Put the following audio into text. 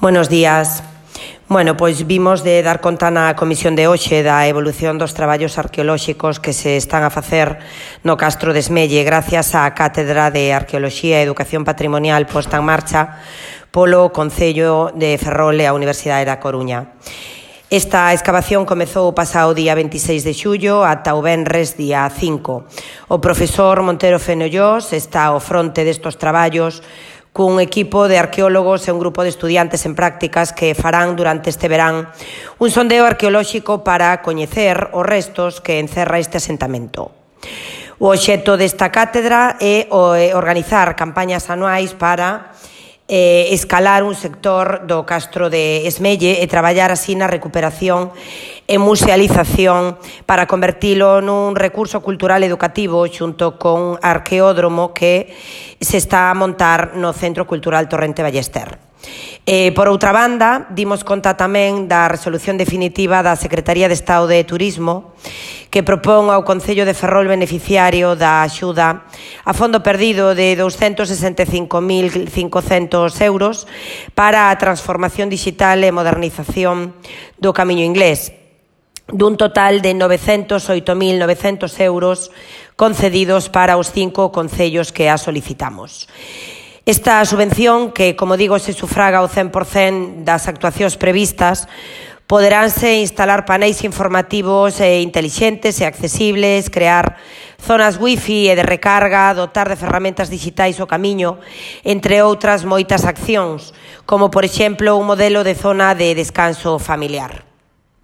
Buenos días. Pois vimos de dar conta na comisión de hoxe da evolución dos traballos arqueolóxicos que se están a facer no Castro de Esmelle gracias á Cátedra de Arqueoloxía e Educación Patrimonial posta en marcha polo Concello de Ferrol e a Universidade da Coruña. Esta excavación comezou o pasado día 26 de xullo ata o venres día 5. O profesor Montero Fenollós está ao fronte destos traballos cun equipo de arqueólogos e un grupo de estudiantes en prácticas que farán durante este verán un sondeo arqueolóxico para coñecer os restos que encerra este asentamento. O obxecto desta cátedra é organizar campañas anuais para escalar un sector do Castro de Esmelle e traballar así na recuperación e musealización para convertilo nun recurso cultural educativo xunto con arqueódromo que se está a montar no Centro Cultural Torrente Ballester. Por outra banda, dimos conta tamén da resolución definitiva da Secretaría de Estado de Turismo que propón ao Concello de Ferrol beneficiario da axuda a fondo perdido de 265.500 euros para a transformación digital e modernización do Camiño Inglés, dun total de 908.900 euros concedidos para os 5 concellos que a solicitamos. Esta subvención, que, como digo, se sufraga ao 100% das actuacións previstas, poderánse instalar paneis informativos intelixentes e accesibles, crear zonas wifi e de recarga, dotar de ferramentas digitais o camiño, entre outras moitas accións, como, por exemplo, un modelo de zona de descanso familiar.